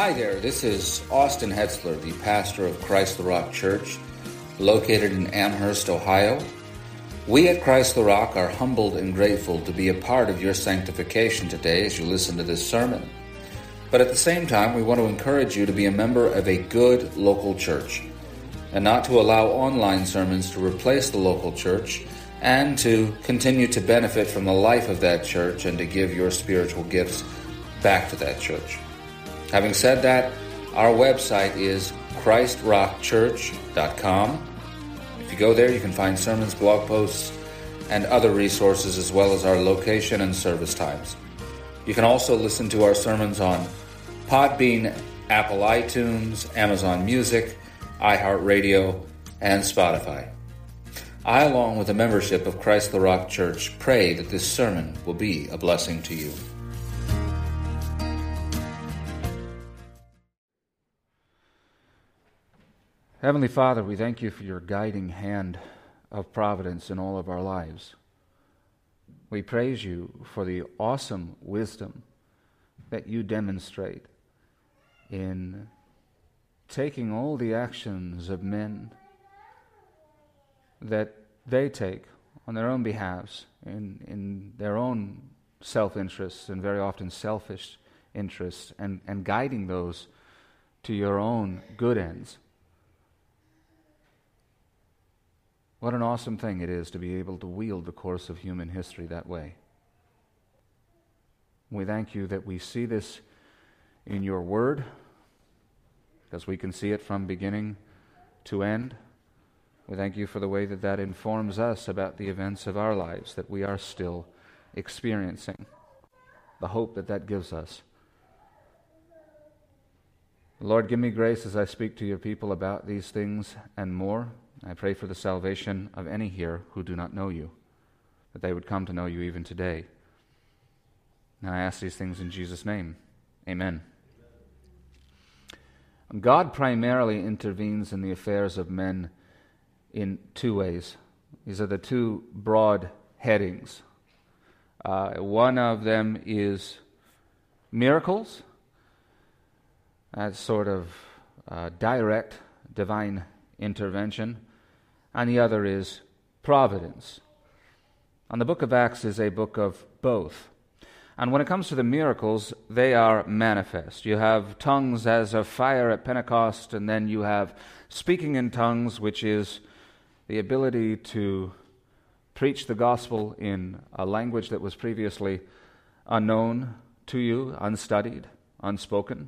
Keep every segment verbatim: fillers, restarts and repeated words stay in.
Hi there, this is Austin Hetzler, the pastor of Christ the Rock Church, located in Amherst, Ohio. We at Christ the Rock are humbled and grateful to be a part of your sanctification today as you listen to this sermon. But at the same time, we want to encourage you to be a member of a good local church and not to allow online sermons to replace the local church, and to continue to benefit from the life of that church and to give your spiritual gifts back to that church. Having said that, our website is christ rock church dot com. If you go there, you can find sermons, blog posts, and other resources, as well as our location and service times. You can also listen to our sermons on Podbean, Apple iTunes, Amazon Music, iHeartRadio, and Spotify. I, along with the membership of Christ the Rock Church, pray that this sermon will be a blessing to you. Heavenly Father, we thank you for your guiding hand of providence in all of our lives. We praise you for the awesome wisdom that you demonstrate in taking all the actions of men that they take on their own behalves, in, in their own self-interests and very often selfish interests, and, and guiding those to your own good ends. What an awesome thing it is to be able to wield the course of human history that way. We thank you that we see this in your word, because we can see it from beginning to end. We thank you for the way that that informs us about the events of our lives that we are still experiencing, the hope that that gives us. Lord, give me grace as I speak to your people about these things and more. I pray for the salvation of any here who do not know you, that they would come to know you even today. And I ask these things in Jesus' name. Amen. God primarily intervenes in the affairs of men in two ways. These are the two broad headings. Uh, one of them is miracles. That's sort of uh, direct divine intervention. And the other is providence. And the book of Acts is a book of both. And when it comes to the miracles, they are manifest. You have tongues as of fire at Pentecost, and then you have speaking in tongues, which is the ability to preach the gospel in a language that was previously unknown to you, unstudied, unspoken.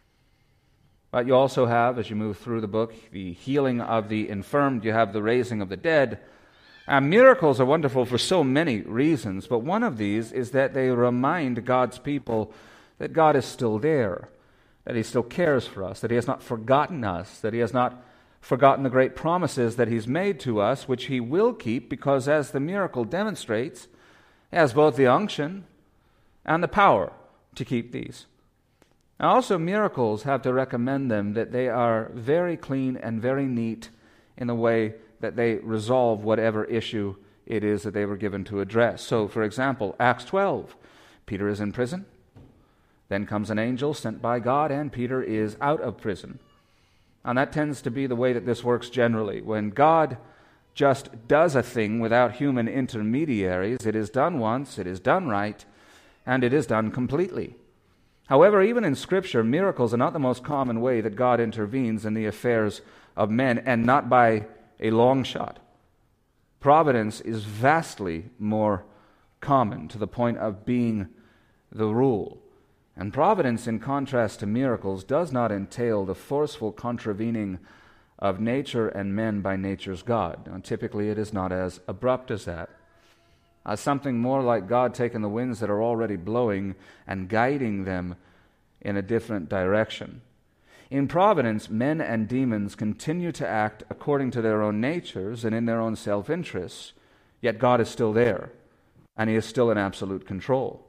But you also have, as you move through the book, the healing of the infirmed. You have the raising of the dead. And miracles are wonderful for so many reasons, but one of these is that they remind God's people that God is still there, that He still cares for us, that He has not forgotten us, that He has not forgotten the great promises that He's made to us, which He will keep, because as the miracle demonstrates, He has both the unction and the power to keep these. Now, also, miracles have to recommend them that they are very clean and very neat in the way that they resolve whatever issue it is that they were given to address. So, for example, Acts twelve, Peter is in prison. Then comes an angel sent by God, and Peter is out of prison. And that tends to be the way that this works generally. When God just does a thing without human intermediaries, it is done once, it is done right, and it is done completely. However, even in Scripture, miracles are not the most common way that God intervenes in the affairs of men, and not by a long shot. Providence is vastly more common, to the point of being the rule. And providence, in contrast to miracles, does not entail the forceful contravening of nature and men by nature's God. Now, typically, it is not as abrupt as that. Uh, something more like God taking the winds that are already blowing and guiding them in a different direction. In providence, men and demons continue to act according to their own natures and in their own self-interests, yet God is still there, and He is still in absolute control.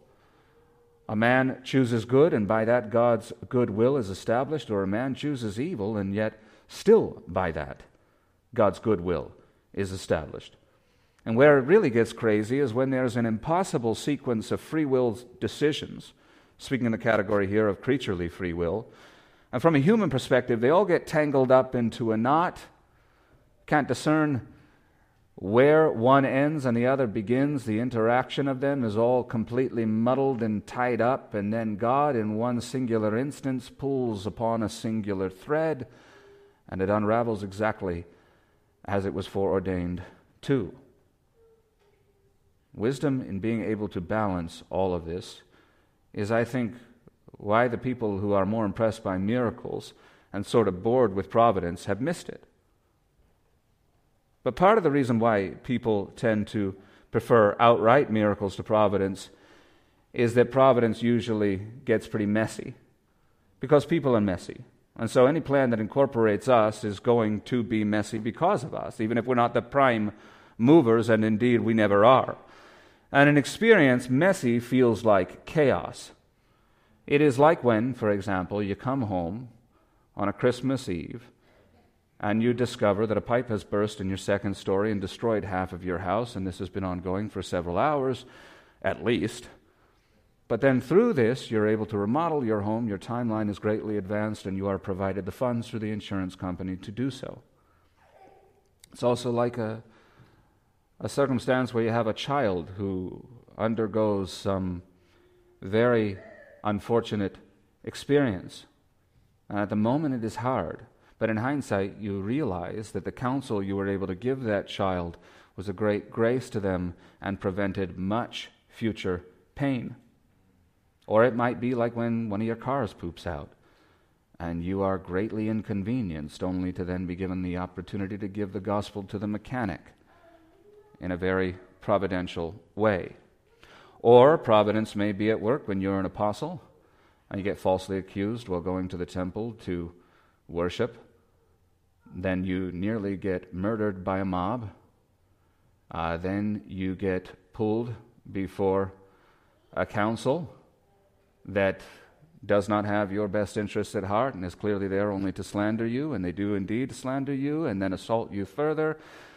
A man chooses good, and by that God's good will is established, or a man chooses evil, and yet still by that God's good will is established. And where it really gets crazy is when there's an impossible sequence of free will decisions, speaking in the category here of creaturely free will, And from a human perspective, they all get tangled up into a knot, can't discern where one ends and the other begins. The interaction of them is all completely muddled and tied up, and then God, in one singular instance, pulls upon a singular thread, and it unravels exactly as it was foreordained to. Wisdom in being able to balance all of this is, I think, why the people who are more impressed by miracles and sort of bored with providence have missed it. But part of the reason why people tend to prefer outright miracles to providence is that providence usually gets pretty messy, because people are messy. And so any plan that incorporates us is going to be messy because of us, even if we're not the prime movers, and indeed we never are. And in experience, messy feels like chaos. It is like when, for example, you come home on a Christmas Eve and you discover that a pipe has burst in your second story and destroyed half of your house, and this has been ongoing for several hours, at least. But then through this, you're able to remodel your home, your timeline is greatly advanced, and you are provided the funds through the insurance company to do so. It's also like a, a circumstance where you have a child who undergoes some very unfortunate experience. And at the moment it is hard, but in hindsight you realize that the counsel you were able to give that child was a great grace to them and prevented much future pain. Or it might be like when one of your cars poops out and you are greatly inconvenienced, only to then be given the opportunity to give the gospel to the mechanic in a very providential way. Or providence may be at work when you're an apostle and you get falsely accused while going to the temple to worship. Then you nearly get murdered by a mob. Uh, then you get pulled before a council that does not have your best interests at heart and is clearly there only to slander you, and they do indeed slander you and then assault you further.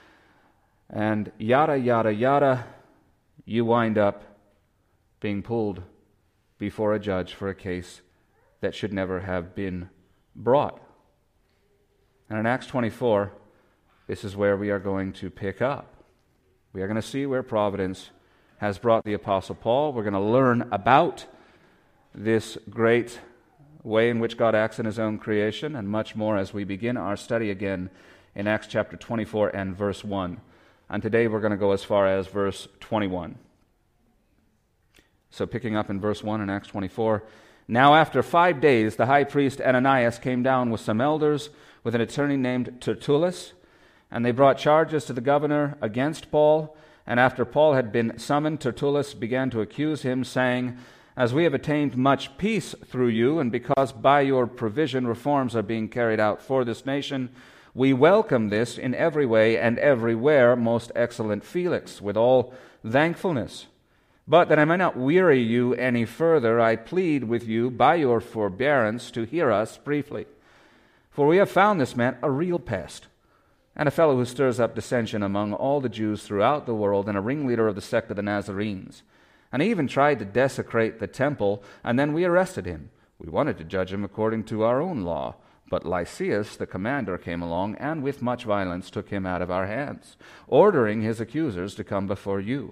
And yada, yada, yada, you wind up being pulled before a judge for a case that should never have been brought. And in Acts twenty-four, this is where we are going to pick up. We are going to see where providence has brought the Apostle Paul. We're going to learn about this great way in which God acts in his own creation, and much more as we begin our study again in Acts chapter twenty-four and verse one. And today we're going to go as far as verse twenty-one. So picking up in verse one in Acts twenty-four, "Now after five days the high priest Ananias came down with some elders, with an attorney named Tertullus, and they brought charges to the governor against Paul. And after Paul had been summoned, Tertullus began to accuse him, saying, 'As we have attained much peace through you, and because by your provision reforms are being carried out for this nation, we welcome this in every way and everywhere, most excellent Felix, with all thankfulness. But that I may not weary you any further, I plead with you by your forbearance to hear us briefly. For we have found this man a real pest, and a fellow who stirs up dissension among all the Jews throughout the world, and a ringleader of the sect of the Nazarenes. And he even tried to desecrate the temple, and then we arrested him. We wanted to judge him according to our own law, but Lysias, the commander, came along, and with much violence took him out of our hands, ordering his accusers to come before you.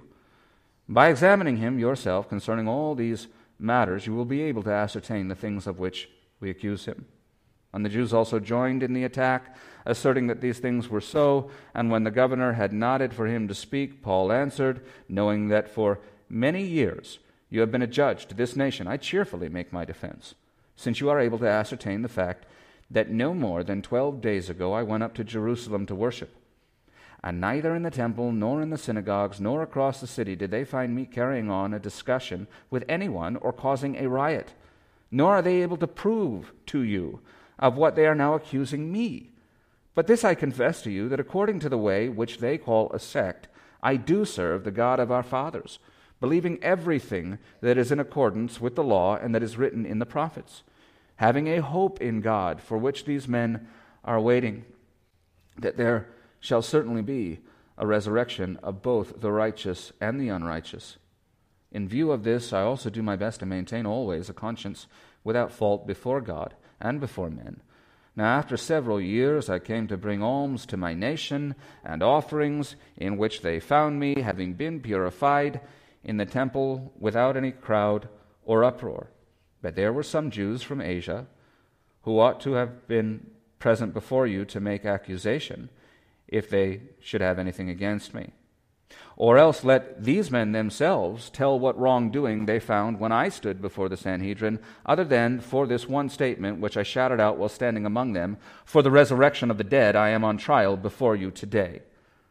By examining him yourself concerning all these matters, you will be able to ascertain the things of which we accuse him.' And the Jews also joined in the attack, asserting that these things were so. And when the governor had nodded for him to speak, Paul answered, 'Knowing that for many years you have been a judge to this nation, I cheerfully make my defense, since you are able to ascertain the fact that no more than twelve days ago I went up to Jerusalem to worship. And neither in the temple, nor in the synagogues, nor across the city did they find me carrying on a discussion with anyone or causing a riot. Nor are they able to prove to you of what they are now accusing me. But this I confess to you, that according to the way which they call a sect, I do serve the God of our fathers, believing everything that is in accordance with the law and that is written in the prophets, having a hope in God, for which these men are waiting, that there shall certainly be a resurrection of both the righteous and the unrighteous. In view of this, I also do my best to maintain always a conscience without fault before God and before men. Now after several years I came to bring alms to my nation, and offerings, in which they found me, having been purified, in the temple without any crowd or uproar. But there were some Jews from Asia, who ought to have been present before you to make accusation, if they should have anything against me. Or else let these men themselves tell what wrongdoing they found when I stood before the Sanhedrin, other than for this one statement which I shouted out while standing among them, for the resurrection of the dead I am on trial before you today.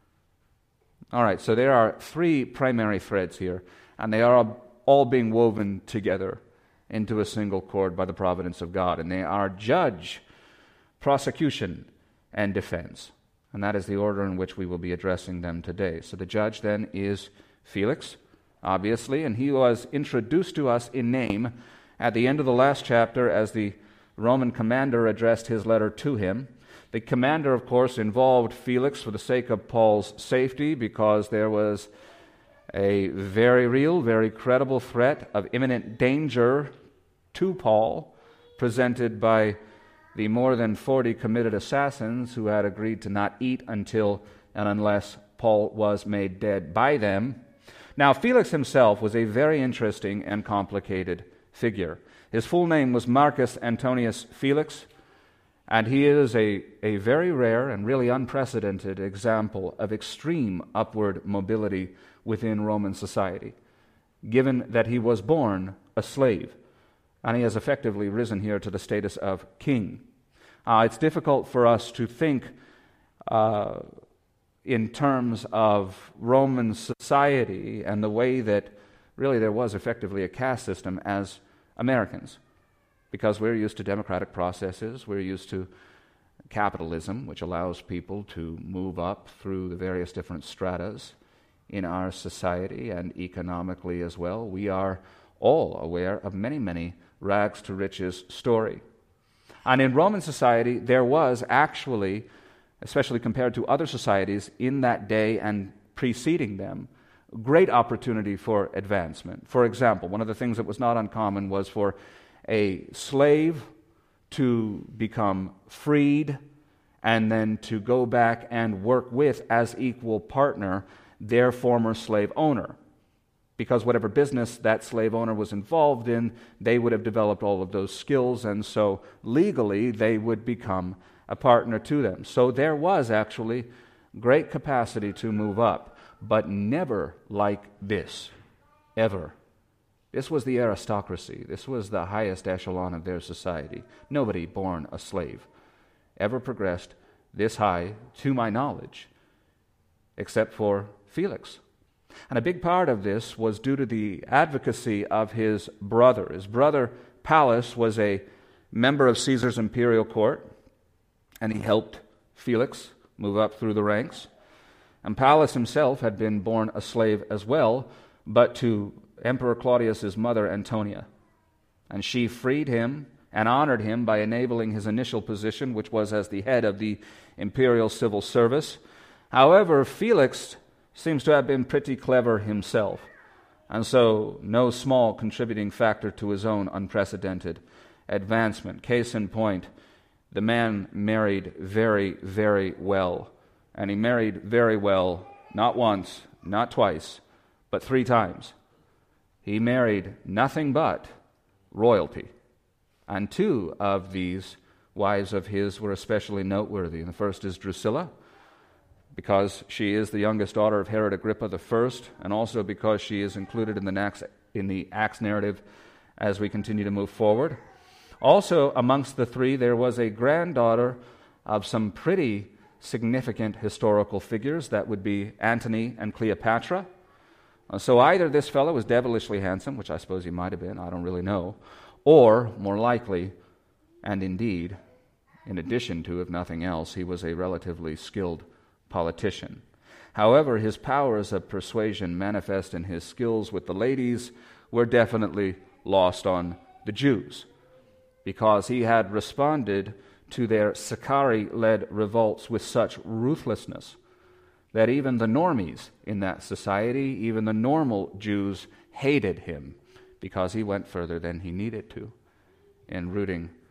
All right, so there are three primary threads here, and they are all being woven together into a single cord by the providence of God, and they are judge, prosecution, and defense. And that is the order in which we will be addressing them today. So the judge then is Felix, obviously, and he was introduced to us in name at the end of the last chapter as the Roman commander addressed his letter to him. The commander, of course, involved Felix for the sake of Paul's safety, because there was a very real, very credible threat of imminent danger to Paul presented by the more than forty committed assassins who had agreed to not eat until and unless Paul was made dead by them. Now, Felix himself was a very interesting and complicated figure. His full name was Marcus Antonius Felix, and he is a, a very rare and really unprecedented example of extreme upward mobility within Roman society, given that he was born a slave. And he has effectively risen here to the status of king. Uh, it's difficult for us to think uh, in terms of Roman society and the way that really there was effectively a caste system as Americans, because we're used to democratic processes, we're used to capitalism, which allows people to move up through the various different stratas in our society, and economically as well. We are all aware of many, many rags to riches story. And in Roman society, there was actually, especially compared to other societies in that day and preceding them, great opportunity for advancement. For example, one of the things that was not uncommon was for a slave to become freed and then to go back and work with, as equal partner, their former slave owner. Because whatever business that slave owner was involved in, they would have developed all of those skills, and so legally they would become a partner to them. So there was actually great capacity to move up, but never like this, ever. This was the aristocracy. This was the highest echelon of their society. Nobody born a slave ever progressed this high, to my knowledge, except for Felix. And a big part of this was due to the advocacy of his brother. His brother, Pallas, was a member of Caesar's imperial court, and he helped Felix move up through the ranks. And Pallas himself had been born a slave as well, but to Emperor Claudius's mother, Antonia. And she freed him and honored him by enabling his initial position, which was as the head of the imperial civil service. However, Felix seems to have been pretty clever himself, and so no small contributing factor to his own unprecedented advancement. Case in point, the man married very, very well, and he married very well not once, not twice, but three times. He married nothing but royalty, and two of these wives of his were especially noteworthy. And the first is Drusilla, because she is the youngest daughter of Herod Agrippa the First, and also because she is included in the Acts, in the Acts narrative as we continue to move forward. Also, amongst the three, there was a granddaughter of some pretty significant historical figures. That would be Antony and Cleopatra. Uh, so either this fellow was devilishly handsome, which I suppose he might have been, I don't really know, or, more likely, and indeed, in addition to, if nothing else, he was a relatively skilled politician. However, his powers of persuasion manifest in his skills with the ladies were definitely lost on the Jews, because he had responded to their Sicarii-led revolts with such ruthlessness that even the normies in that society, even the normal Jews, hated him, because he went further than he needed to in rooting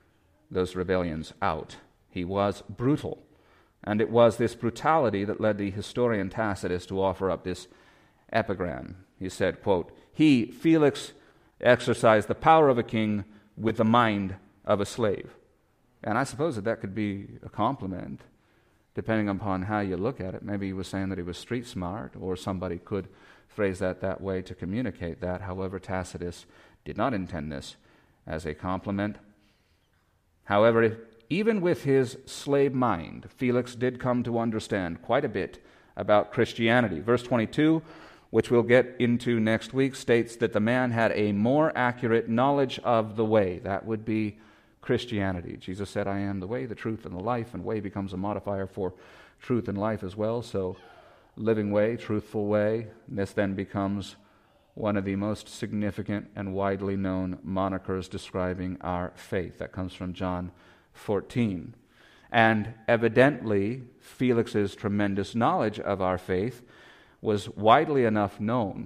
those rebellions out. He was brutal. And it was this brutality that led the historian Tacitus to offer up this epigram. He said, quote, "He, Felix, exercised the power of a king with the mind of a slave." And I suppose that that could be a compliment, depending upon how you look at it. Maybe he was saying that he was street smart, or somebody could phrase that that way to communicate that. However, Tacitus did not intend this as a compliment. However, even with his slave mind, Felix did come to understand quite a bit about Christianity. Verse twenty-two, which we'll get into next week, states that the man had a more accurate knowledge of the way. That would be Christianity. Jesus said, "I am the way, the truth, and the life," and way becomes a modifier for truth and life as well. So, living way, truthful way. This then becomes one of the most significant and widely known monikers describing our faith. That comes from John fourteen. And evidently, Felix's tremendous knowledge of our faith was widely enough known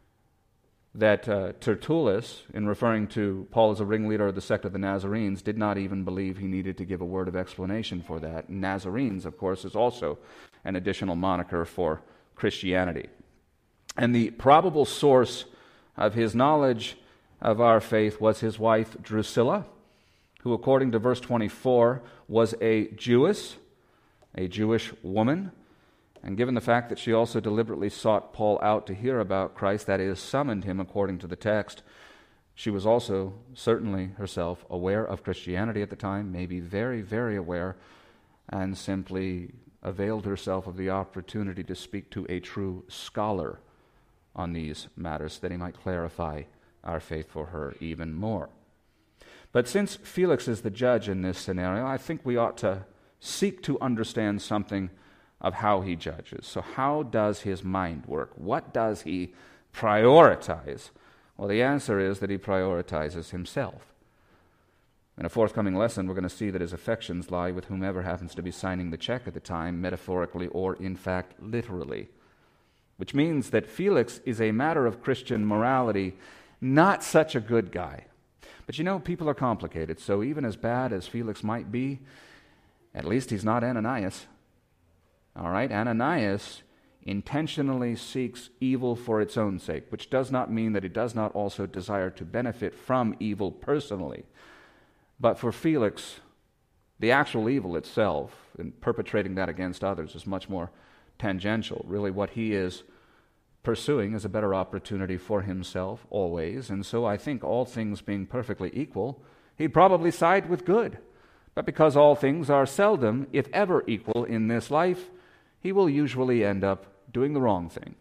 that uh, Tertullus, in referring to Paul as a ringleader of the sect of the Nazarenes, did not even believe he needed to give a word of explanation for that. Nazarenes, of course, is also an additional moniker for Christianity. And the probable source of his knowledge of our faith was his wife Drusilla, who, according to verse twenty-four, was a Jewess, a Jewish woman. And given the fact that she also deliberately sought Paul out to hear about Christ, that is, summoned him according to the text, she was also certainly herself aware of Christianity at the time, maybe very, very aware, and simply availed herself of the opportunity to speak to a true scholar on these matters, that he might clarify our faith for her even more. But since Felix is the judge in this scenario, I think we ought to seek to understand something of how he judges. So how does his mind work? What does he prioritize? Well, the answer is that he prioritizes himself. In a forthcoming lesson, we're going to see that his affections lie with whomever happens to be signing the check at the time, metaphorically or, in fact, literally. Which means that Felix is a matter of Christian morality, not such a good guy. But you know, people are complicated, so even as bad as Felix might be, at least he's not Ananias. All right, Ananias intentionally seeks evil for its own sake, which does not mean that he does not also desire to benefit from evil personally. But for Felix, the actual evil itself, and perpetrating that against others, is much more tangential. Really, what he is pursuing is a better opportunity for himself always, and so I think all things being perfectly equal, he'd probably side with good. But because all things are seldom, if ever, equal in this life, he will usually end up doing the wrong thing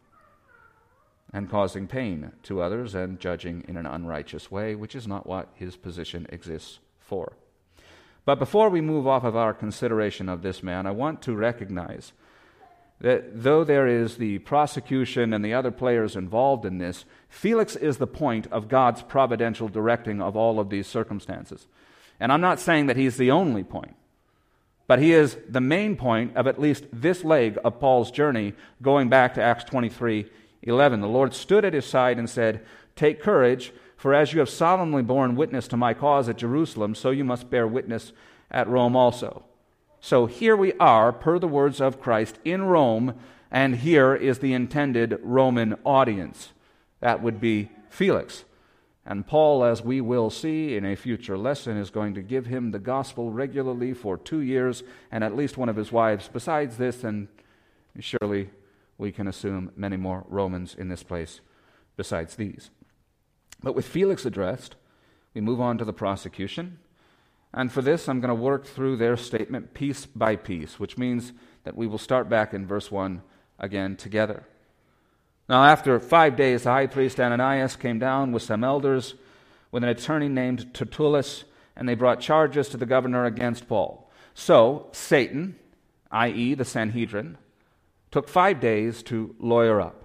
and causing pain to others and judging in an unrighteous way, which is not what his position exists for. But before we move off of our consideration of this man, I want to recognize that though there is the prosecution and the other players involved in this, Felix is the point of God's providential directing of all of these circumstances. And I'm not saying that he's the only point, but he is the main point of at least this leg of Paul's journey, going back to Acts twenty-three eleven. The Lord stood at his side and said, "Take courage, for as you have solemnly borne witness to my cause at Jerusalem, so you must bear witness at Rome also." So here we are, per the words of Christ, in Rome, and here is the intended Roman audience. That would be Felix. And Paul, as we will see in a future lesson, is going to give him the gospel regularly for two years, and at least one of his wives. Besides this, and surely we can assume many more Romans in this place besides these. But with Felix addressed, we move on to the prosecution. And for this, I'm going to work through their statement piece by piece, which means that we will start back in verse one again together. Now, after five days, the high priest Ananias came down with some elders, with an attorney named Tertullus, and they brought charges to the governor against Paul. So, Satan, that is the Sanhedrin, took five days to lawyer up.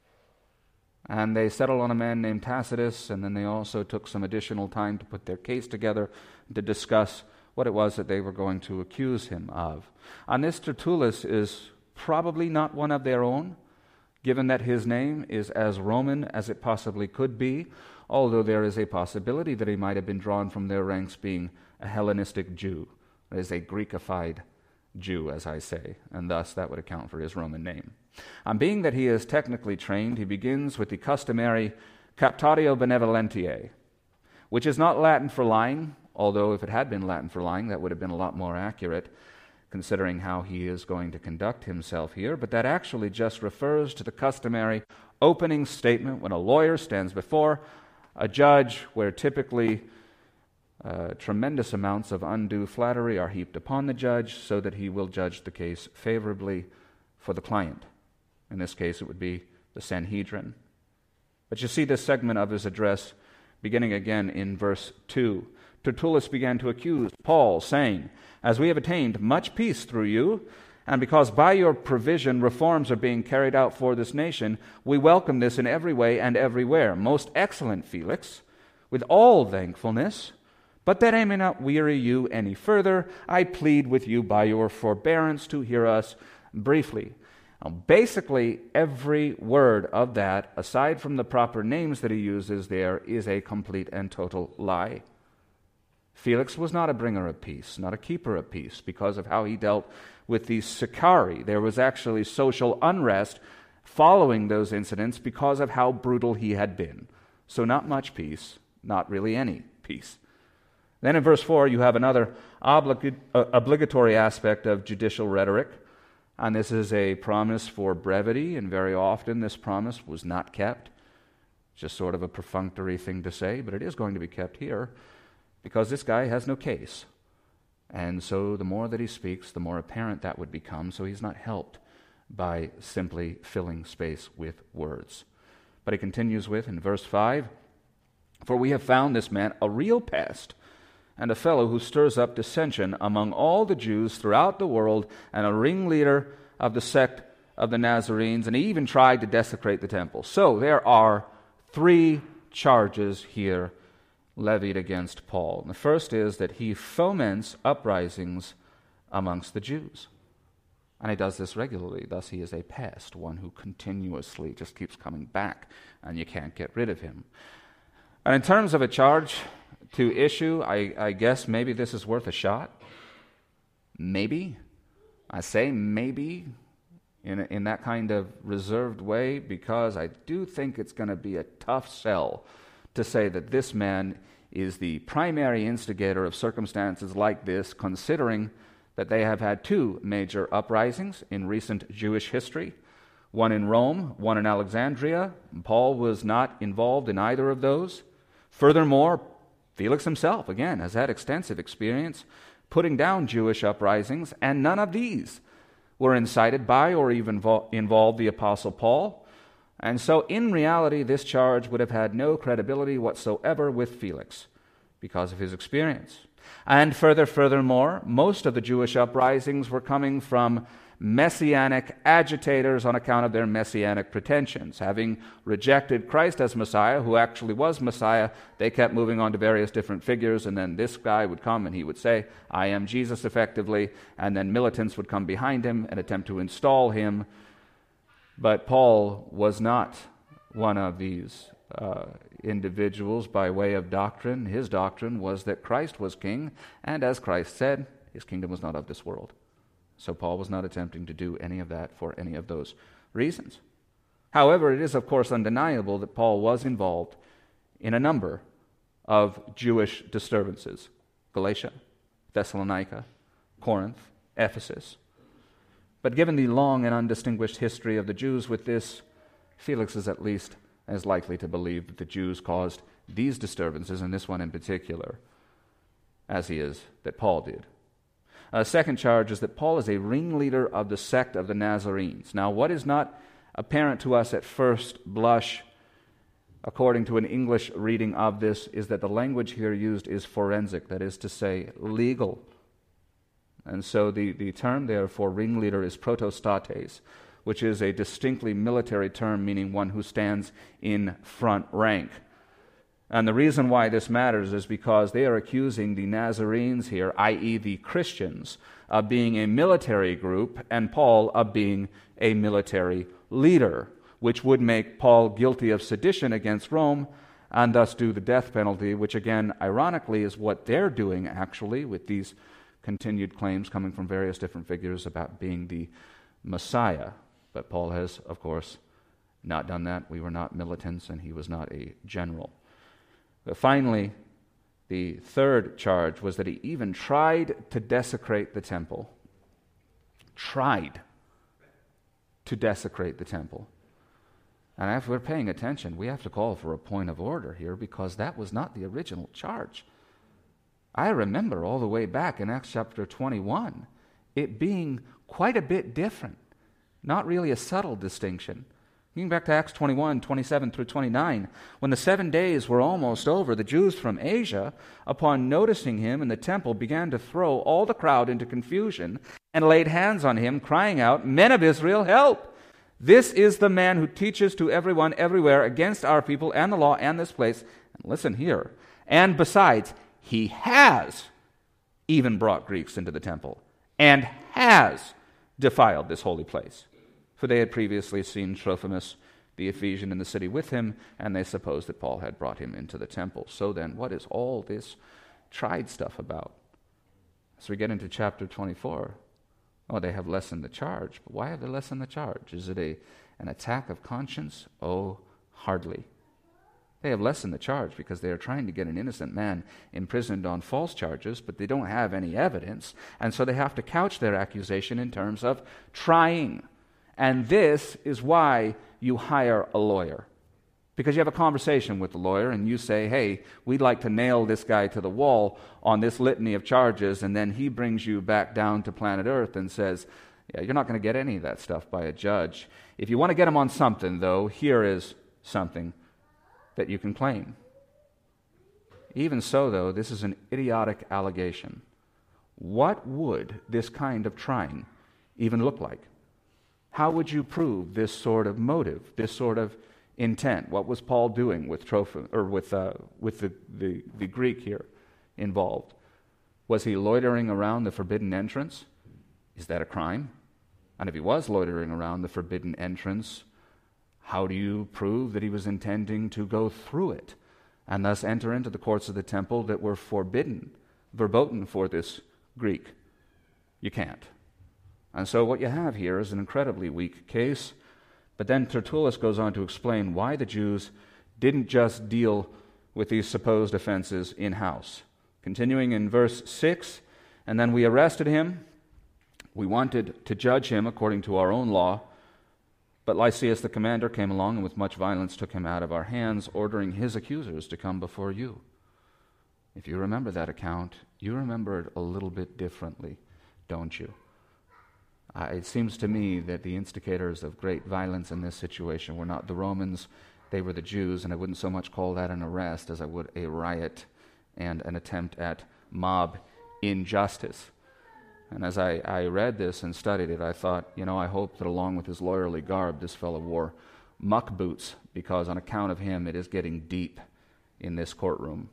And they settled on a man named Tacitus, and then they also took some additional time to put their case together to discuss what it was that they were going to accuse him of. And this Tertullus is probably not one of their own, given that his name is as Roman as it possibly could be, although there is a possibility that he might have been drawn from their ranks being a Hellenistic Jew, that is a Greekified Jew, as I say, and thus that would account for his Roman name. On being that he is technically trained, he begins with the customary captatio benevolentiae, which is not Latin for lying, although if it had been Latin for lying, that would have been a lot more accurate, considering how he is going to conduct himself here, but that actually just refers to the customary opening statement when a lawyer stands before a judge, where typically uh, tremendous amounts of undue flattery are heaped upon the judge so that he will judge the case favorably for the client. In this case, it would be the Sanhedrin. But you see this segment of his address beginning again in verse two. Tertullus began to accuse Paul, saying, "As we have attained much peace through you, and because by your provision reforms are being carried out for this nation, we welcome this in every way and everywhere. Most excellent Felix, with all thankfulness, but that I may not weary you any further, I plead with you by your forbearance to hear us briefly." Now, basically, every word of that, aside from the proper names that he uses there, is a complete and total lie. Felix was not a bringer of peace, not a keeper of peace, because of how he dealt with the Sicarii. There was actually social unrest following those incidents because of how brutal he had been. So not much peace, not really any peace. Then in verse four, you have another oblig- uh, obligatory aspect of judicial rhetoric, and this is a promise for brevity, and very often this promise was not kept. Just sort of a perfunctory thing to say, but it is going to be kept here, because this guy has no case. And so the more that he speaks, the more apparent that would become, so he's not helped by simply filling space with words. But he continues with, in verse five, "For we have found this man a real pest, and a fellow who stirs up dissension among all the Jews throughout the world, and a ringleader of the sect of the Nazarenes, and he even tried to desecrate the temple." So there are three charges here levied against Paul. And the first is that he foments uprisings amongst the Jews. And he does this regularly. Thus he is a pest, one who continuously just keeps coming back, and you can't get rid of him. And in terms of a charge to issue, I, I guess maybe this is worth a shot. Maybe. I say maybe in, in that kind of reserved way, because I do think it's going to be a tough sell to say that this man is the primary instigator of circumstances like this, considering that they have had two major uprisings in recent Jewish history, one in Rome, one in Alexandria. Paul was not involved in either of those. Furthermore, Felix himself, again, has had extensive experience putting down Jewish uprisings, and none of these were incited by or even vo- involved the Apostle Paul. And so, in reality, this charge would have had no credibility whatsoever with Felix because of his experience. And further, furthermore, most of the Jewish uprisings were coming from messianic agitators on account of their messianic pretensions. Having rejected Christ as Messiah, who actually was Messiah, they kept moving on to various different figures, and then this guy would come and he would say, "I am Jesus," effectively, and then militants would come behind him and attempt to install him. But Paul was not one of these uh, individuals by way of doctrine. His doctrine was that Christ was king, and as Christ said, his kingdom was not of this world. So Paul was not attempting to do any of that for any of those reasons. However, it is of course undeniable that Paul was involved in a number of Jewish disturbances: Galatia, Thessalonica, Corinth, Ephesus. But given the long and undistinguished history of the Jews with this, Felix is at least as likely to believe that the Jews caused these disturbances, and this one in particular, as he is that Paul did. A second charge is that Paul is a ringleader of the sect of the Nazarenes. Now, what is not apparent to us at first blush, according to an English reading of this, is that the language here used is forensic, that is to say, legal. And so the, the term there for ringleader is protostates, which is a distinctly military term meaning one who stands in front rank. And the reason why this matters is because they are accusing the Nazarenes here, that is the Christians, of being a military group, and Paul of being a military leader. which would make Paul guilty of sedition against Rome and thus do the death penalty, which again, ironically, is what they're doing actually with these continued claims coming from various different figures about being the Messiah. But Paul has, of course, not done that. We were not militants, and he was not a general. But finally, the third charge was that he even tried to desecrate the temple. Tried to desecrate the temple. And if we're paying attention, we have to call for a point of order here, because that was not the original charge. I remember all the way back in Acts chapter twenty-one, it being quite a bit different. Not really a subtle distinction. Going back to Acts twenty-one, twenty-seven through twenty-nine, when the seven days were almost over, the Jews from Asia, upon noticing him in the temple, began to throw all the crowd into confusion and laid hands on him, crying out, "Men of Israel, help! This is the man who teaches to everyone everywhere against our people and the law and this place." And listen here. "And besides, he has even brought Greeks into the temple and has defiled this holy place." For they had previously seen Trophimus the Ephesian in the city with him, and they supposed that Paul had brought him into the temple. So then, what is all this tried stuff about? As we get into chapter twenty-four, oh, they have lessened the charge. But why have they lessened the charge? Is it a an attack of conscience? Oh, hardly. They have lessened the charge because they are trying to get an innocent man imprisoned on false charges, but they don't have any evidence, and so they have to couch their accusation in terms of trying. And this is why you hire a lawyer. Because you have a conversation with the lawyer and you say, "Hey, we'd like to nail this guy to the wall on this litany of charges," and then he brings you back down to planet Earth and says, "Yeah, you're not going to get any of that stuff by a judge. If you want to get him on something, though, here is something that you can claim." Even so, though, this is an idiotic allegation. What would this kind of trying even look like? How would you prove this sort of motive, this sort of intent? What was Paul doing with Troph- or with uh, with the, the, the Greek here involved? Was he loitering around the forbidden entrance? Is that a crime? And if he was loitering around the forbidden entrance, how do you prove that he was intending to go through it and thus enter into the courts of the temple that were forbidden, verboten for this Greek? You can't. And so what you have here is an incredibly weak case. But then Tertullus goes on to explain why the Jews didn't just deal with these supposed offenses in-house. Continuing in verse six, "And then we arrested him. We wanted to judge him according to our own law. But Lysias the commander came along and with much violence took him out of our hands, ordering his accusers to come before you." If you remember that account, you remember it a little bit differently, don't you? Uh, it seems to me that the instigators of great violence in this situation were not the Romans, they were the Jews, and I wouldn't so much call that an arrest as I would a riot and an attempt at mob injustice. And as I, I read this and studied it, I thought, you know, I hope that along with his lawyerly garb, this fellow wore muck boots, because on account of him, it is getting deep in this courtroom.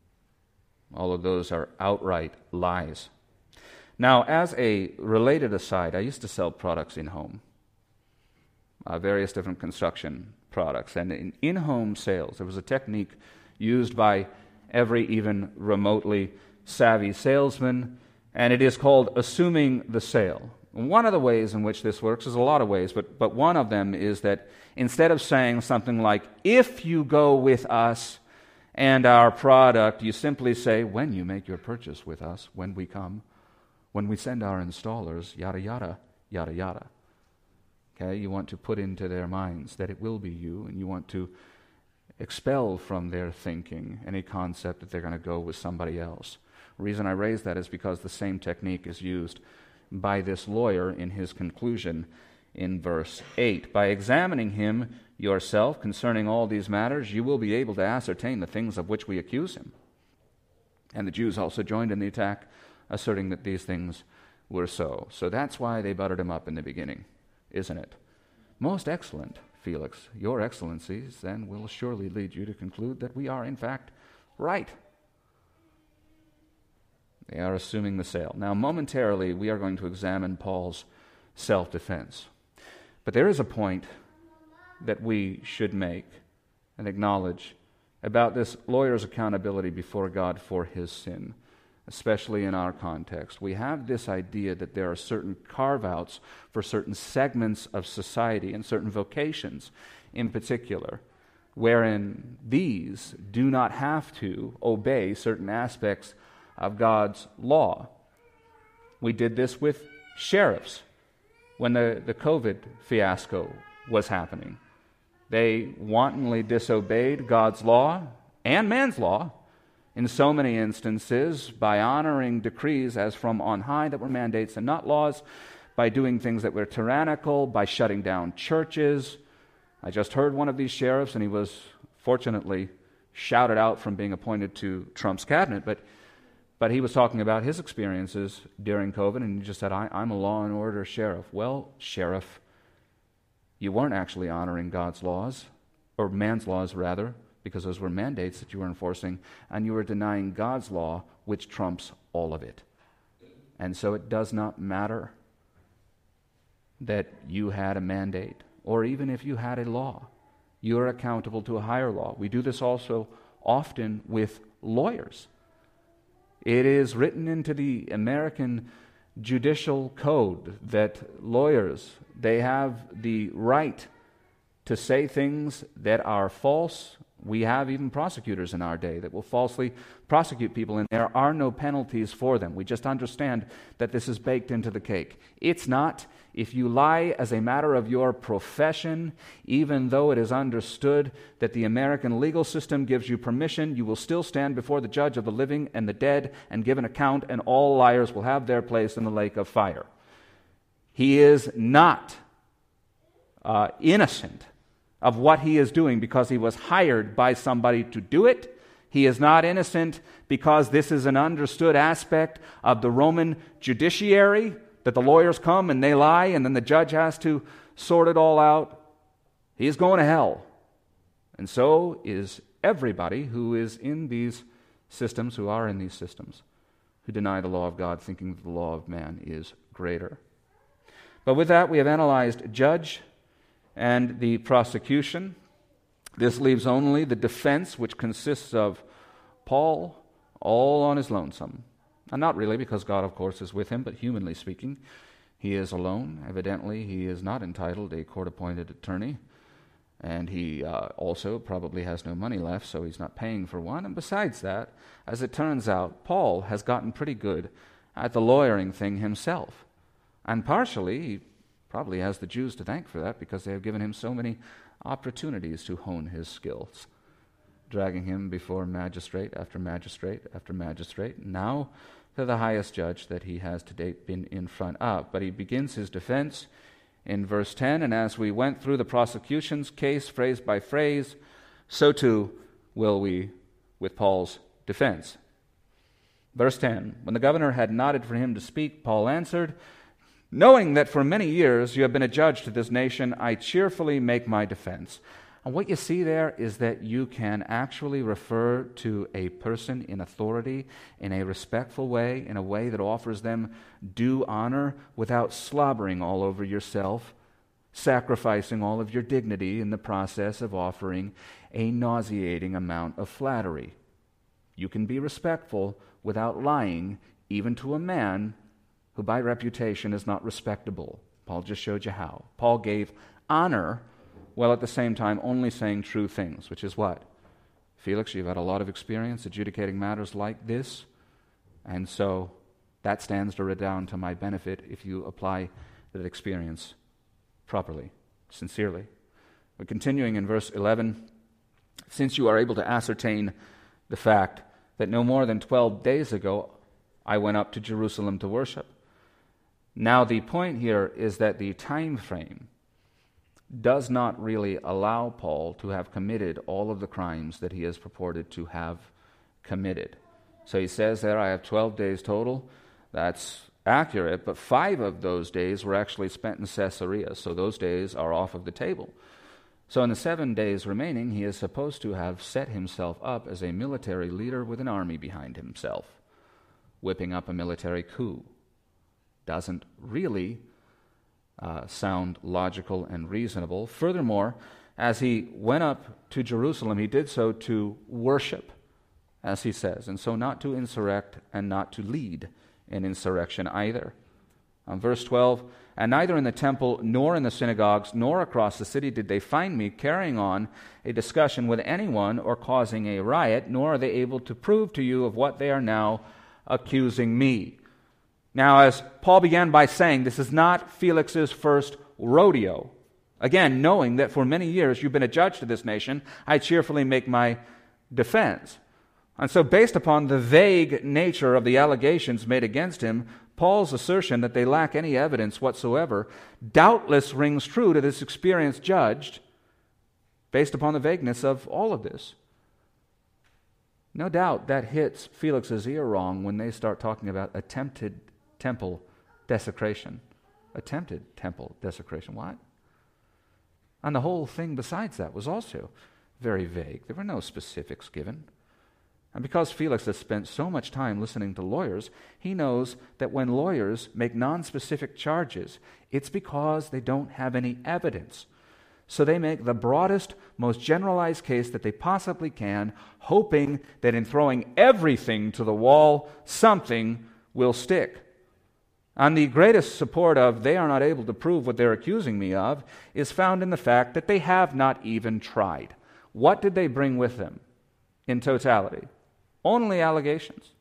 All of those are outright lies. Now, as a related aside, I used to sell products in-home, uh, various different construction products. And in in-home sales, there was a technique used by every even remotely savvy salesman, and it is called assuming the sale. One of the ways in which this works is a lot of ways, but, but one of them is that instead of saying something like, "If you go with us and our product," you simply say, "When you make your purchase with us, when we come, when we send our installers, yada, yada, yada, yada." Okay, you want to put into their minds that it will be you, and you want to expel from their thinking any concept that they're going to go with somebody else. The reason I raise that is because the same technique is used by this lawyer in his conclusion in verse eight. "By examining him yourself concerning all these matters, you will be able to ascertain the things of which we accuse him." And the Jews also joined in the attack, asserting that these things were so. So that's why they buttered him up in the beginning, isn't it? "Most excellent, Felix, your excellencies then will surely lead you to conclude that we are in fact right." They are assuming the sale. Now, momentarily, we are going to examine Paul's self-defense. But there is a point that we should make and acknowledge about this lawyer's accountability before God for his sin, especially in our context. We have this idea that there are certain carve-outs for certain segments of society and certain vocations in particular, wherein these do not have to obey certain aspects of God's law. We did this with sheriffs when the, the COVID fiasco was happening. They wantonly disobeyed God's law and man's law in so many instances by honoring decrees as from on high that were mandates and not laws, by doing things that were tyrannical, by shutting down churches. I just heard one of these sheriffs, and he was fortunately shouted out from being appointed to Trump's cabinet, but but he was talking about his experiences during COVID, and he just said, I, I'm a law and order sheriff. Well, sheriff, you weren't actually honoring God's laws, or man's laws rather, because those were mandates that you were enforcing, and you were denying God's law, which trumps all of it. And so it does not matter that you had a mandate, or even if you had a law. You are accountable to a higher law. We do this also often with lawyers. It is written into the American judicial code that lawyers, they have the right to say things that are false. We have even prosecutors in our day that will falsely prosecute people, and there are no penalties for them. We just understand that this is baked into the cake. It's not. If you lie as a matter of your profession, even though it is understood that the American legal system gives you permission, you will still stand before the judge of the living and the dead and give an account, and all liars will have their place in the lake of fire. He is not uh, innocent of what he is doing because he was hired by somebody to do it. He is not innocent because this is an understood aspect of the Roman judiciary, that the lawyers come and they lie and then the judge has to sort it all out. He is going to hell. And so is everybody who is in these systems, who are in these systems, who deny the law of God, thinking that the law of man is greater. But with that, we have analyzed judge and the prosecution. This leaves only the defense, which consists of Paul all on his lonesome. And not really, because God, of course, is with him, but humanly speaking, he is alone. Evidently, he is not entitled a court-appointed attorney, and he uh, also probably has no money left, so he's not paying for one. And besides that, as it turns out, Paul has gotten pretty good at the lawyering thing himself. And partially, he probably has the Jews to thank for that, because they have given him so many opportunities to hone his skills, dragging him before magistrate after magistrate after magistrate, now to the highest judge that he has to date been in front of. But he begins his defense in verse ten, and as we went through the prosecution's case phrase by phrase, so too will we with Paul's defense. Verse ten, when the governor had nodded for him to speak, Paul answered, knowing that for many years you have been a judge to this nation, I cheerfully make my defense. And what you see there is that you can actually refer to a person in authority in a respectful way, in a way that offers them due honor without slobbering all over yourself, sacrificing all of your dignity in the process of offering a nauseating amount of flattery. You can be respectful without lying, even to a man who by reputation is not respectable. Paul just showed you how. Paul gave honor while at the same time only saying true things, which is what? Felix, you've had a lot of experience adjudicating matters like this, and so that stands to redound to my benefit if you apply that experience properly, sincerely. But continuing in verse eleven, since you are able to ascertain the fact that no more than twelve days ago I went up to Jerusalem to worship. Now the point here is that the time frame does not really allow Paul to have committed all of the crimes that he has purported to have committed. So he says there, I have twelve days total. That's accurate, but five of those days were actually spent in Caesarea, so those days are off of the table. So in the seven days remaining, he is supposed to have set himself up as a military leader with an army behind himself, whipping up a military coup. Doesn't really Uh, sound logical and reasonable. Furthermore, as he went up to Jerusalem, he did so to worship, as he says, and so not to insurrect and not to lead an insurrection either. On verse twelve, and neither in the temple nor in the synagogues nor across the city did they find me carrying on a discussion with anyone or causing a riot, nor are they able to prove to you of what they are now accusing me. Now, as Paul began by saying, this is not Felix's first rodeo. Again, knowing that for many years you've been a judge to this nation, I cheerfully make my defense. And so based upon the vague nature of the allegations made against him, Paul's assertion that they lack any evidence whatsoever doubtless rings true to this experienced judge based upon the vagueness of all of this. No doubt that hits Felix's ear wrong when they start talking about attempted temple desecration. Attempted temple desecration. What? And the whole thing besides that was also very vague. There were no specifics given. And because Felix has spent so much time listening to lawyers, he knows that when lawyers make non-specific charges, it's because they don't have any evidence. So they make the broadest, most generalized case that they possibly can, hoping that in throwing everything to the wall, something will stick. And the greatest support of they are not able to prove what they're accusing me of is found in the fact that they have not even tried. What did they bring with them in totality? Only allegations.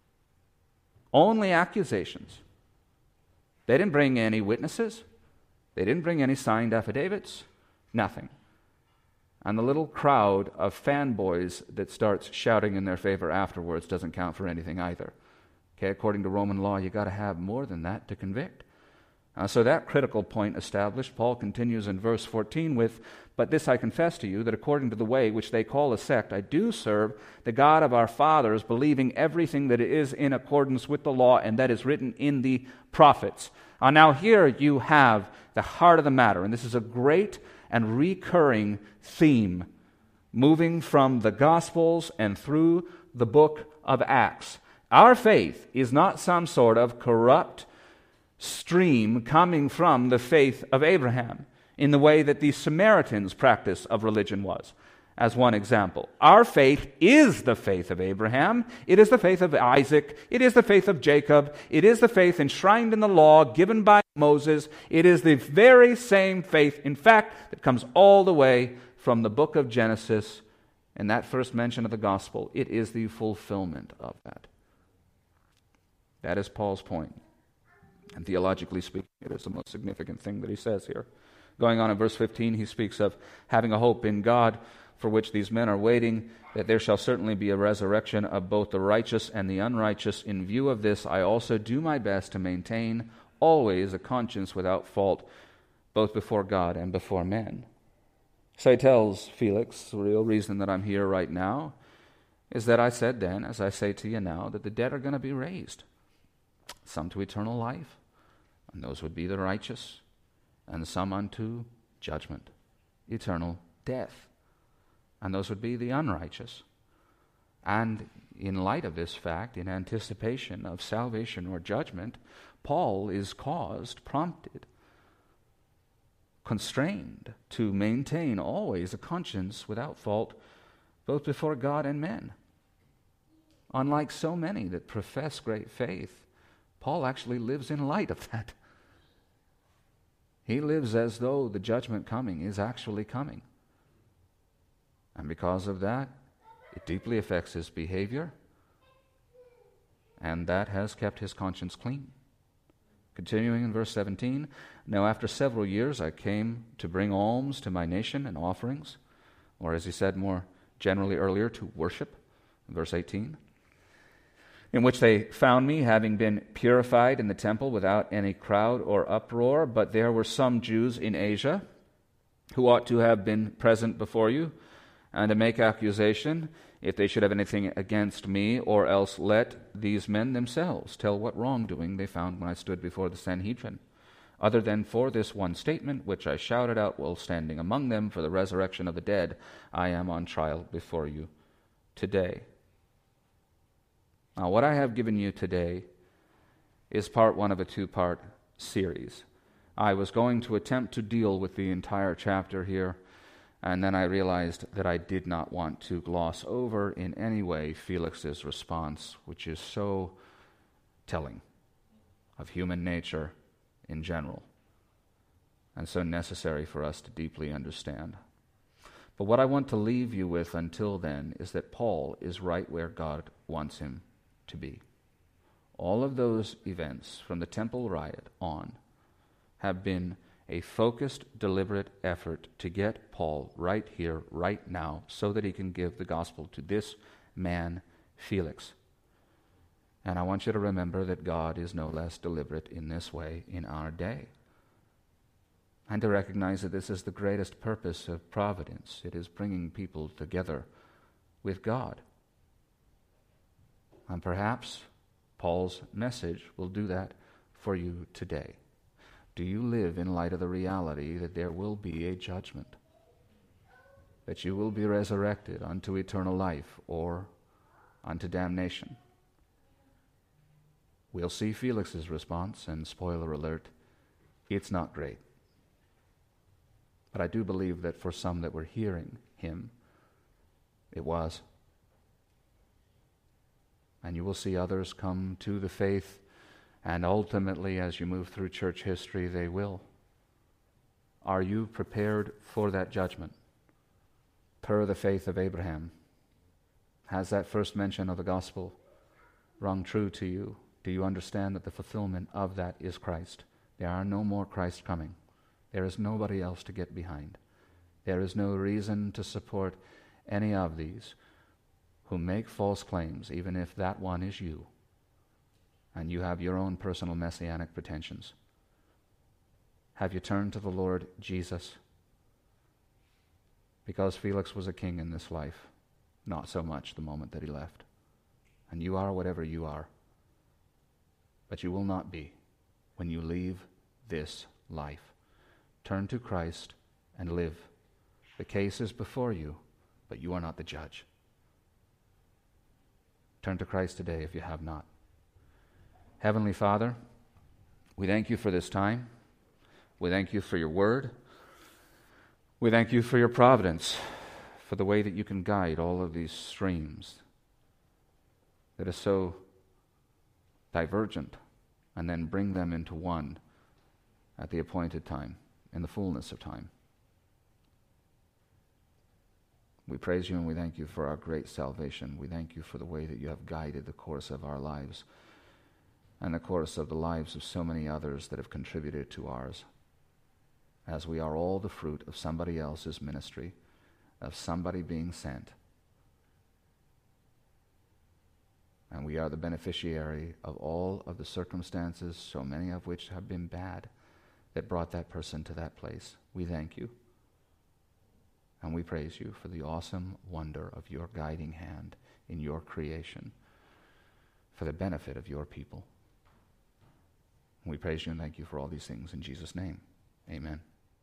Only accusations. They didn't bring any witnesses. They didn't bring any signed affidavits. Nothing. And the little crowd of fanboys that starts shouting in their favor afterwards doesn't count for anything either. Okay, according to Roman law, you got to have more than that to convict. Uh, so that critical point established, Paul continues in verse fourteen with, "But this I confess to you, that according to the way which they call a sect, I do serve the God of our fathers, believing everything that is in accordance with the law and that is written in the prophets." Uh, now here you have the heart of the matter, and this is a great and recurring theme, moving from the Gospels and through the book of Acts. Our faith is not some sort of corrupt stream coming from the faith of Abraham in the way that the Samaritans' practice of religion was, as one example. Our faith is the faith of Abraham. It is the faith of Isaac. It is the faith of Jacob. It is the faith enshrined in the law given by Moses. It is the very same faith, in fact, that comes all the way from the book of Genesis and that first mention of the gospel. It is the fulfillment of that. That is Paul's point. And theologically speaking, it is the most significant thing that he says here. Going on in verse fifteen, he speaks of having a hope in God for which these men are waiting, that there shall certainly be a resurrection of both the righteous and the unrighteous. In view of this, I also do my best to maintain always a conscience without fault, both before God and before men. So he tells Felix, the real reason that I'm here right now is that I said then, as I say to you now, that the dead are going to be raised, some to eternal life, and those would be the righteous, and some unto judgment, eternal death, and those would be the unrighteous. And in light of this fact, in anticipation of salvation or judgment, Paul is caused, prompted, constrained to maintain always a conscience without fault, both before God and men. Unlike so many that profess great faith, Paul actually lives in light of that. He lives as though the judgment coming is actually coming. And because of that, it deeply affects his behavior, and that has kept his conscience clean. Continuing in verse seventeen, now after several years I came to bring alms to my nation and offerings, or as he said more generally earlier, to worship, in verse eighteen, in which they found me, having been purified in the temple without any crowd or uproar. But there were some Jews in Asia who ought to have been present before you, and to make accusation, if they should have anything against me, or else let these men themselves tell what wrongdoing they found when I stood before the Sanhedrin, other than for this one statement, which I shouted out while standing among them, for the resurrection of the dead, I am on trial before you today. Now, what I have given you today is part one of a two-part series. I was going to attempt to deal with the entire chapter here, And then I realized that I did not want to gloss over in any way Felix's response, which is so telling of human nature in general, and so necessary for us to deeply understand. But what I want to leave you with until then is that Paul is right where God wants him to be. All of those events from the temple riot on have been a focused, deliberate effort to get Paul right here, right now, so that he can give the gospel to this man, Felix. And I want you to remember that God is no less deliberate in this way in our day. And to recognize that this is the greatest purpose of providence. It is bringing people together with God. And perhaps Paul's message will do that for you today. Do you live in light of the reality that there will be a judgment? That you will be resurrected unto eternal life or unto damnation? We'll see Felix's response, and spoiler alert, it's not great. But I do believe that for some that were hearing him, it was. And you will see others come to the faith, and ultimately, as you move through church history, they will. Are you prepared for that judgment? Per the faith of Abraham, has that first mention of the gospel rung true to you? Do you understand that the fulfillment of that is Christ? There are no more Christ coming. There is nobody else to get behind. There is no reason to support any of these who make false claims, even if that one is you, and you have your own personal messianic pretensions. Have you turned to the Lord Jesus? Because Felix was a king in this life, not so much the moment that he left. And you are whatever you are. But you will not be when you leave this life. Turn to Christ and live. The case is before you, but you are not the judge. Turn to Christ today if you have not. Heavenly Father, we thank you for this time. We thank you for your word. We thank you for your providence, for the way that you can guide all of these streams that is so divergent, and then bring them into one at the appointed time, in the fullness of time. We praise you and we thank you for our great salvation. We thank you for the way that you have guided the course of our lives and the course of the lives of so many others that have contributed to ours, as we are all the fruit of somebody else's ministry, of somebody being sent. And we are the beneficiary of all of the circumstances, so many of which have been bad, that brought that person to that place. We thank you. And we praise you for the awesome wonder of your guiding hand in your creation for the benefit of your people. We praise you and thank you for all these things in Jesus' name. Amen.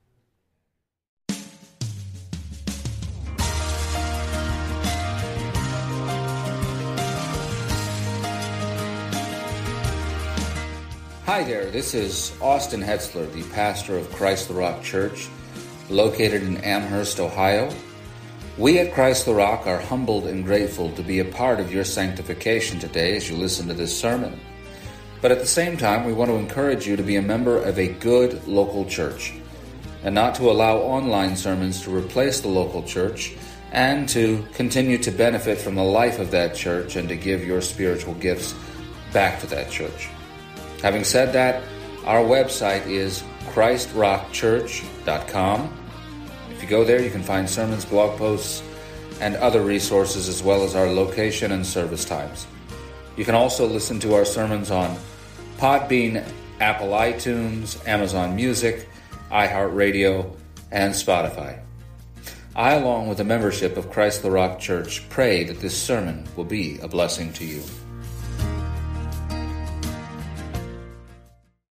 Hi there, this is Austin Hetzler, the pastor of Christ the Rock Church, located in Amherst, Ohio. We at Christ the Rock are humbled and grateful to be a part of your sanctification today as you listen to this sermon. But at the same time, we want to encourage you to be a member of a good local church and not to allow online sermons to replace the local church, and to continue to benefit from the life of that church and to give your spiritual gifts back to that church. Having said that, our website is christ rock church dot com. If you go there, you can find sermons, blog posts, and other resources, as well as our location and service times. You can also listen to our sermons on Podbean, Apple iTunes, Amazon Music, iHeartRadio, and Spotify. I, along with the membership of Christ the Rock Church, pray that this sermon will be a blessing to you.